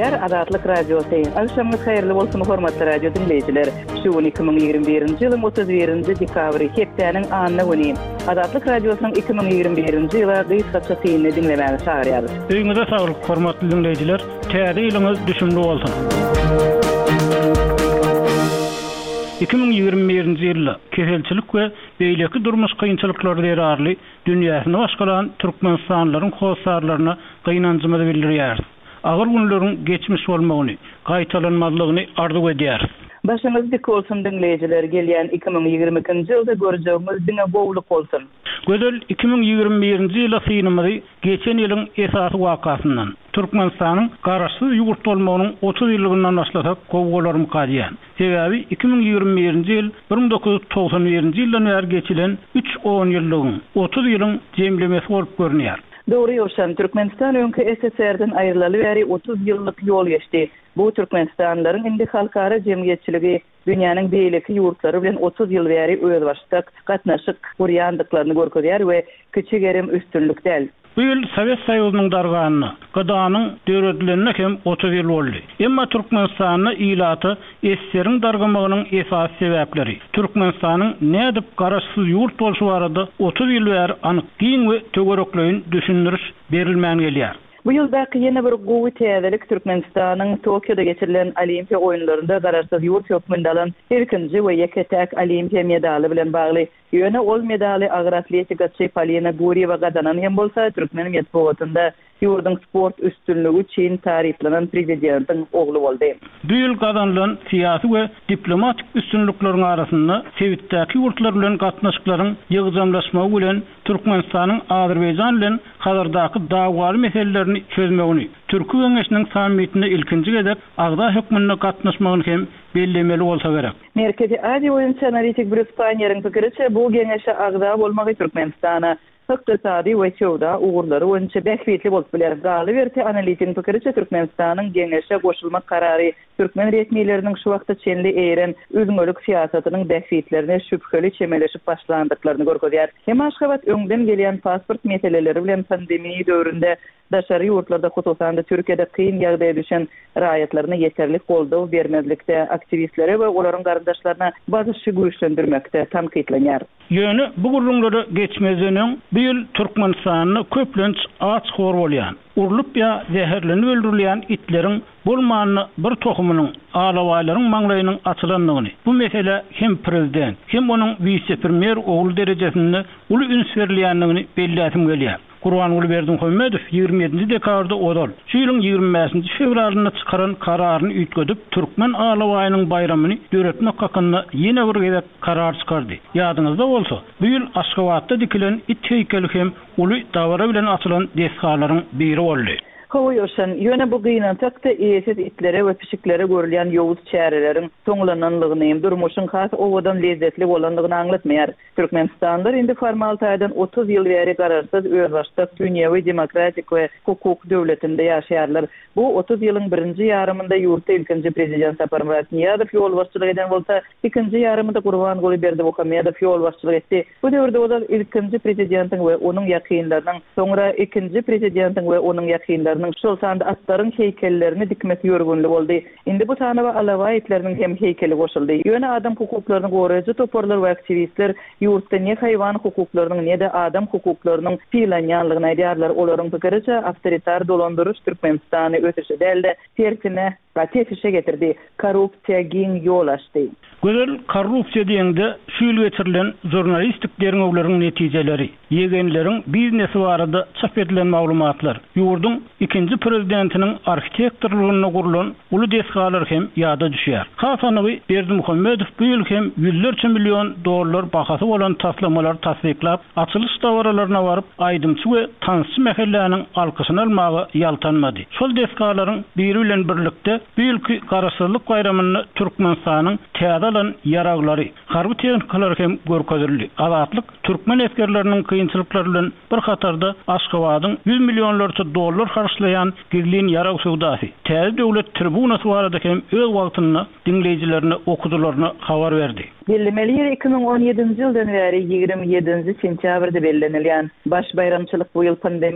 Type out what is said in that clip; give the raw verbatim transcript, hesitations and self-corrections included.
Ýer Azatlyk Radiosu. Akşamyňyz haýyrly bolsun hormatly radio dinleýijiler. Şu iki ming ýigirme birinji ýylyň otuz birinji dekabry hepdeniň anyny güni. Azatlyk Radiosynyň iki ming ýigirme birinji ýyla gysgaça synny dinlemäni çagyrýarys. Öýüňize saglyk hormatly dinleýijiler. Täze ýylyňyz düşümli bolsun. iki ming ýigirme birinji ýylda keselçilik we beýleki durmuş kynçylyklary derarly dünýäsyny başgaran türkmenstanlaryň howsarlaryna gynanjymy bildirýär. Agyr günleriň geçmiş bolmagyny, gaýtalanmazlygyny arzuw edýär. Başyňyz dik bolsun dinleýijiler, gelýän iki ming ýigirme ikinji ýylda görjegimiz diňe bowluk bolsun. Gözel iki ming ýigirme birinji ýyla synymyzy geçen ýylyň esasy wakasyndan Türkmenistanyň garaşsyz ýurt bolmagynyň otuz ýyllygyndan başlasak gowgalarym kadýan. Sebäbi iki ming ýigirme birinji ýyl bir ming dokuz ýuz togson birinji ýyldan bäri geçilen üç on ýyllygyň otuz ýylyň jemlemesi bolup görünýär. Dogry ýokşan Türkmenistan öňkü S S R den aýrylaly bäri otuz ýyllyk ýol geçdi. Bu Türkmenistanlaryň indi halkara jemgyýetçiligi dünýäniň beýleki ýurtlary bilen otuz ýyl bäri özbaşlyk, gatnaşyk gurýandyklaryny görkezýär we kiçik erim üstünlük däl. Bu ýyl Sowet Soýuzynyň darganyny, gydanyň döwretlenine hem otuz ýyl boldy. Emma Türkmenistanyň ilaty S S R-iň dargamagynyň esas sebäpleri. Türkmenistanyň nädip garaşsyz ýurt bolşy barada otuz ýyl bäri anyk giň we töwerekleýin düşündiriş berilmän gelýär. Bu ýyldaky ýene bir gowy täzelik Türkmenistanyň Tokioda geçirilen Olimpiýa oýunlarynda garaşsyz ýurt hökmünde alan ilkinji we ýeketäk Olimpiýa medaly bilen bagly. Ýöne ol medaly agyr atletikaçy Polina Guriýewa gadanan hem bolsa Türkmen medeniýetinde ýurdun sport üstünlügi üçin tariflenen prezidentiň ogly boldy. Bu ýyl gazanılan siýasy we diplomatik üstünlikleriň arasynda Sewitdäki ýurtlar bilen gatnaşyklaryň ýygyjamlaşmagy bilen Türkmenistanyň Azerbaýjan bilen hazırdaky dagwary meselelerini çözmegini, Türkiýe Öňeşiniň sammitinde ilkinji gezek Agda hökmünde gatnaşmagyny hem bellemeli bolsa gerek. Merkezi Aziýa boýunça analitik bir Ispaniýaryň pikiriçe bu geňeşe Agda bolmagy Türkmenistana iqtisadi we şowda ugurlary boýunça bähbetli bolup biler. Galy berti analitik pikiriçe Türkmenistanyň geňeşe goşulmak karary Türkmen resmiýetleriniň şu wagtda çenli eýren özüňölik siýasatynyň bähbetlerine şüpheli çemeleşip başlandyklaryny görkezýär. Hem Aşgabat öňden gelýän pasport meseleleri bilen pandemiýa döwründe daşary ýurtlarda hususan da Türkiýede kyn ýagdaýa düşen raýatlaryna ýeterli goldaw bermezlikde aktivistlere we olaryň gardaşlaryna bazyşy güýçlendirmekde tanqidlenýär. Ýöne bu gurulmalara geçmezden bu ýyl Türkmenistanyny köplenç aç hor bolýan, urulup ýa zäherlenip öldürilýän itleriň bolmanyny bir tohumynyň alawaýlaryň maňlaýynyň açylandygyny. Bu mesele hem prezident hem onuň vice-premier ogly derejesinde uly üns berilýändigini bellätim gelýär. Gurbanuly Berdimuhamedow ýigirme ýedinji dekabrda odal. Şu ýylyň ýigirme beşinji fevralyna çykaran kararyny üýtgedip Türkmen alawaýynyň bayramyny döretmek hakynda ýene bir gezek karar çykardy. Ýadyňyzda bolsa, bu ýyl Aşgabatda dikilen it heýkeli hem uly dawara bilen açylan deskalaryň biri boldy. Hoýoşan ýöne bu gynançakda eýesiz itlere we pişiklere görülýän ýowuz çäreleriň soňlananlygyny hem durmuşyň has owadan lezzetli bolanlygyny aňlatmaýar. Türkmenistanlar indi formal taýdan otuz ýyl bäri gararsyz özbaşlyk dünýäwi demokratik we hukuk döwletinde ýaşaýarlar. Bu otuz ýylyň birinji ýarymynda ýurtda ilkinji prezident Saparmurat Niýazow ýol başçylyk eden bolsa, ikinji ýarymynda Gurbanuly Berdimuhamedow ýol başçylyk etdi. Bu döwürde o da ilkinji prezidentiň we onuň ýakynlarynyň, soňra ikinji prezidentiň we onuň ýakynlarynyň şol sanda atlaryň heýkellerini dikmek ýörgünli boldy. Indi bu tanawa alawa itleriniň hem heýkeli goşuldy. Ýöne adam hukuklaryny goraýjy toporlar we aktivistler ýurtda ne haýwan hukuklarynyň ne de adam hukuklarynyň filanýanlygyny aýdýarlar. Olaryň pikiriçe awtoritar dolandyryş Türkmenistany ötüşe dälde tersine gatefişe getirdi. Korrupsiýa giň ýol açdy. Gözel korrupsiýa diýende şu ýyl geçirilen jurnalistik derňegleriň netijeleri, ýegenleriň biznesi barada çap edilen maglumatlar, ýurdun ikinji prezidentiniň arxitektorlugyna gurulan uly deskalar hem ýada düşýär. Hasanyny Berdimuhamedow bu ýyl hem ýüzlerçe million dollar bahasy bolan taslamalar tasdiklap, açylış dawralaryna baryp aýdymçy we tansy mehelläniň alkysyny almagy ýaltanmady. Şol deskalaryň biri bilen birlikde bu ýylky garaşsyzlyk bayramyny Türkmenistanyň täze yaraglary, harby tehnikalar hem görkezildi. Azatlyk Türkmen eskerleriniň kynçylyklary bilen bir hatarda Aşgabatyň yüz millionlarça dollar harçlayan gizlin yarag sowdasy. Täze döwlet tribunasy barada hem öz wagtyny dinleýijilerine, okudularına habar berdi. Bellemeli iki ming on ýedinji ýyldan bäri ýigirme ýedinji sentýabrda bellenilýän baş bayramçylyk bu ýyl pandemiýa